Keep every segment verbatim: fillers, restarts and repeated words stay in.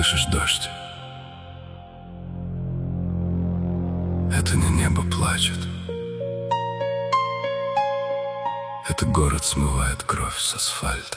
слышишь дождь? Это не небо плачет. Это город смывает кровь с асфальта.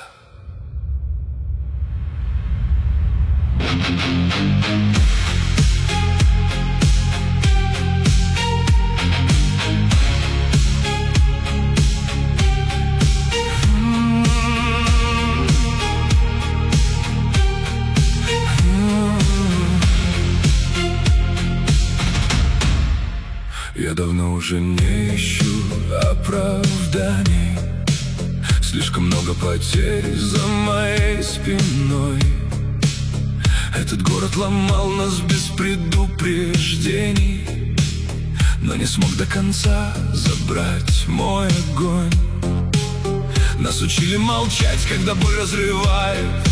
Я давно уже не ищу оправданий. Слишком много потерь за моей спиной. Этот город ломал нас без предупреждений, но не смог до конца забрать мой огонь. Нас учили молчать, когда боль разрывает,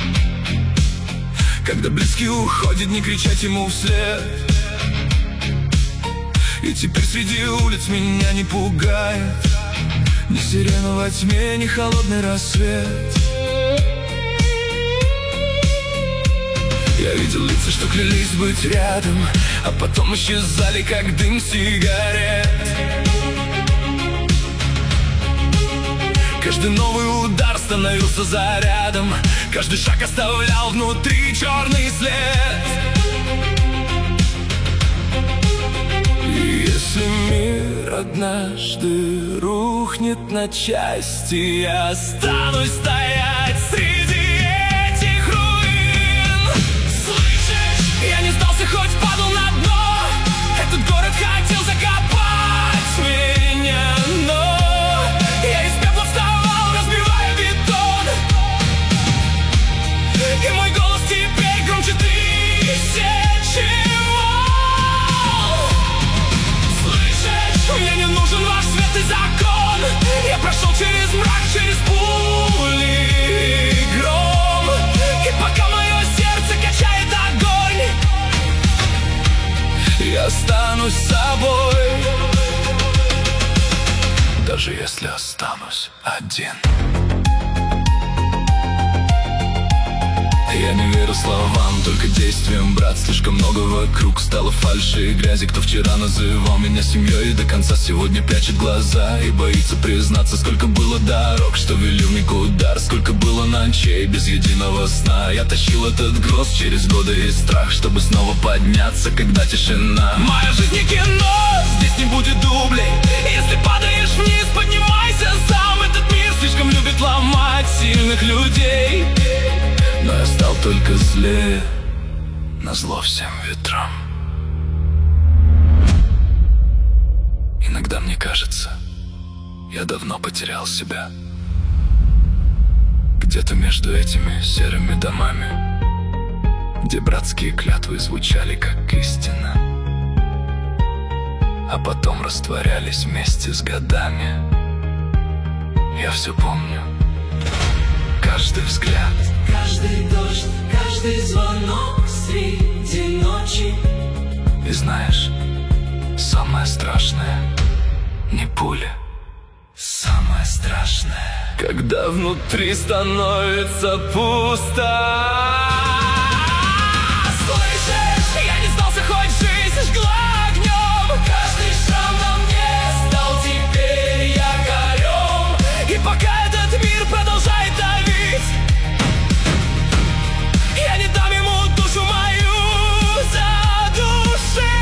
когда близкий уходит, не кричать ему вслед. И теперь среди улиц меня не пугает ни сирена во тьме, ни холодный рассвет. Я видел лица, что клялись быть рядом, а потом исчезали, как дым сигарет. Каждый новый удар становился зарядом, каждый шаг оставлял внутри черный след. Если мир однажды рухнет на части, я останусь стоять среди этих руин. Слышишь? Я не сдался, хоть падал на дно. Этот город хотел закопать меня, но я из пепла вставал, разбивая бетон. И мой голос теперь громче тысячи. Мне не нужен ваш свет и закон. Я прошел через мрак, через пули и гром. И пока мое сердце качает огонь, я останусь собой, даже если останусь один. Я не верю словам, только действиям, брат. Слишком много вокруг стало фальши и грязи. Кто вчера называл меня семьей и до конца сегодня прячет глаза и боится признаться, сколько было дорог, что вели в никуда, сколько было ночей без единого сна. Я тащил этот груз через годы и страх, чтобы снова подняться, когда тишина. Моя жизнь не кино, здесь не будет дублей. Если падаешь вниз, поднимайся сам. Этот мир слишком любит ломать сильных людей, но я стал только злее, назло всем ветрам. Иногда мне кажется, я давно потерял себя. Где-то между этими серыми домами, где братские клятвы звучали как истина, а потом растворялись вместе с годами. Я все помню, каждый взгляд, каждый дождь, каждый звонок среди ночи. И знаешь, самое страшное не пуля. Самое страшное, когда внутри становится пусто. Слышишь, я не сдался, хоть жизнь жгла огнем. Каждый шрам на мне стал теперь якорем. И пока этот мир продолжает давить, я не дам ему душу мою задушить.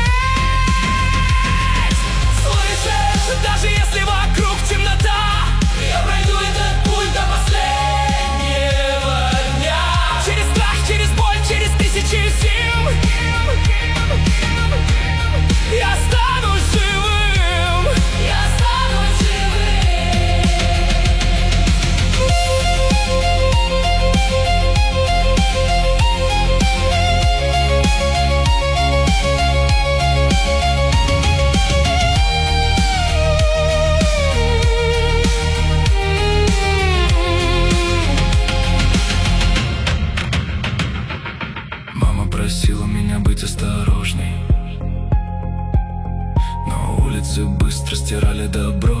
Слышишь, даже если вокруг темнота, я пройду этот путь до последнего дня. Через страх, через боль, через тысячи зим я останусь живым. Я останусь Мама просила меня быть осторожней, но улицы быстро стирали добро.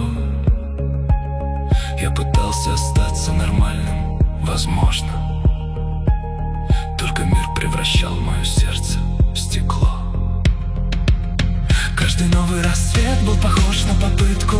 Я пытался остаться нормальным, возможно, только мир превратился превращал мое сердце в стекло. Каждый новый рассвет был похож на попытку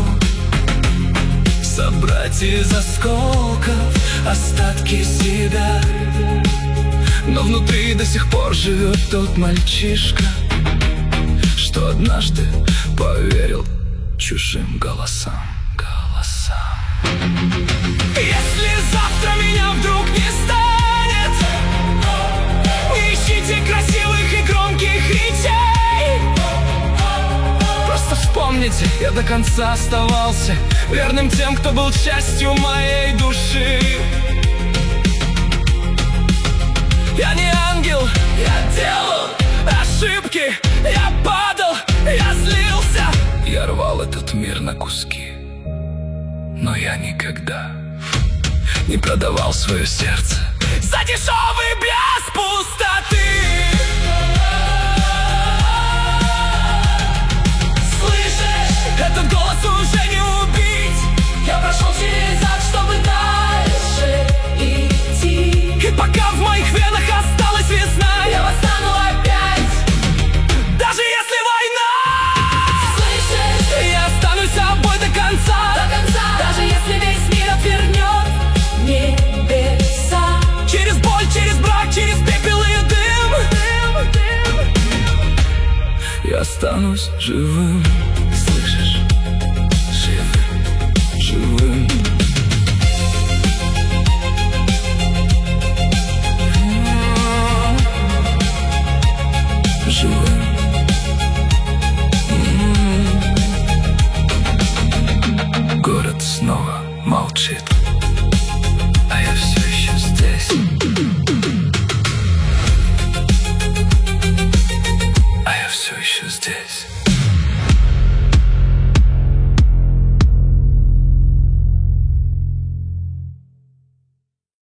собрать из осколков остатки себя. Но внутри до сих пор живет тот мальчишка, что однажды поверил чужим голосам. Голосам. Если завтра меня вдруг не станет, не ищите красивых и громких речей. Просто вспомните, я до конца оставался верным тем, кто был частью моей души. Я не ангел, я делал ошибки, я падал, я злился, я рвал этот мир на куски, но я никогда не продавал свое сердце за дешевый блеск пустоты. Слышишь, этот голос уже не убить. Я прошел через ад, чтобы дальше идти. И пока в моих венах осталась весна, я восстану опять, даже если война. Слышишь, я останусь собой до конца, до конца, даже если весь мир отвернет небеса. Через боль, через брак, через пепел и дым, дым, дым. Я останусь живым, слышишь? Живым, живым. Живым. Город снова молчит.